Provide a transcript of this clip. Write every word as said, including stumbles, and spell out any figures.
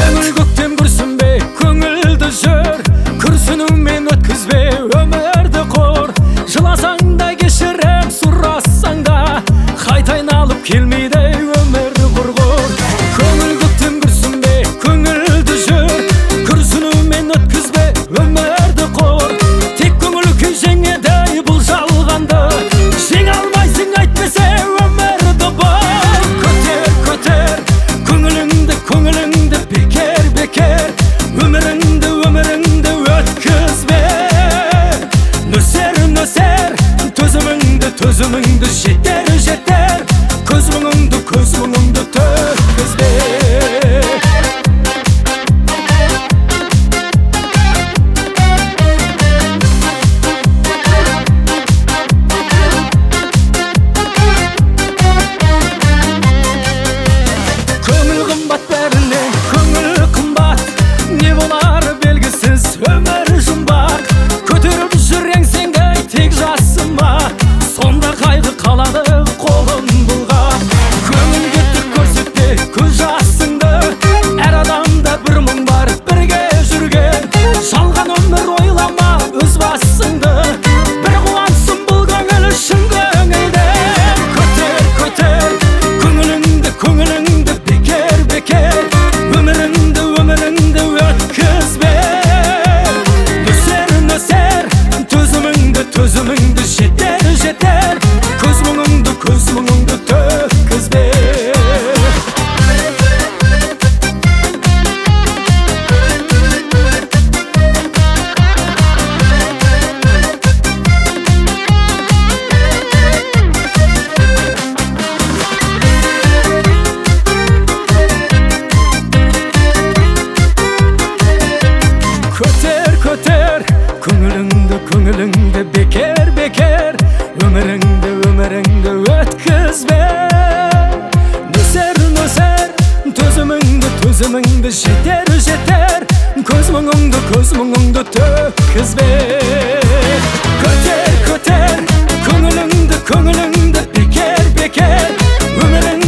Көңіл көктем күрсінбей көңілді жүр, күрсінумен өткізбе өмірді қор. Жыласаң да кешірім сұрасаң да, қайтайын алып келмейді өмірді құрғыр. Көңіл көктем күрсінбей көңілді жүр, күрсінумен өткізбе өмірді қор. Тек көңіл күй жеңеді бұл жалғанды, жеңе алмайсың әйтпесе өмірді бар. Көтер, көтер көңіліңді, көңіліңді бекер, бекер өміріңді, өміріңді өткізбе. Нөсер, нөсер төзіміңді, төзіміңді жетер, жетер көз мұңыңды, көз мұңыңды төккізбе. Көңіл қымбат бәріне, көңіл қымбат, не болар белгісіз өмір жұмбақ. Көтеріп жүрең сеңгей тек жасыма, сонда қайғы қалады қолын бұлғап. Көңіл кетіп көрсетпе көз жасыңды, әр адамда бір мұң бар бірге жүрген. Жалған өмір ойлама өз басыңды, бір қуансын бұл көңіл шын көңілден. Көтер, көтер көңіліңді, көңіліңді бекер, бекер өміріңді, өміріңді өткізбе. Нөсер, нөсер төзіміңді, төзіміңді жетер, жетер көз мұңыңды, көз мұңыңды төккізбе. Көтер, көтер көңіліңді, көңіліңді бекер, бекер өміріңді, өміріңді өткізбе. Нөсер, нөсер төзіміңді, төзіміңді жетер, жетер көз мұңыңды, көз мұңыңды төккізбе. Көтер, көтер көңіліңді, көңіліңді бекер, бекер өміріңді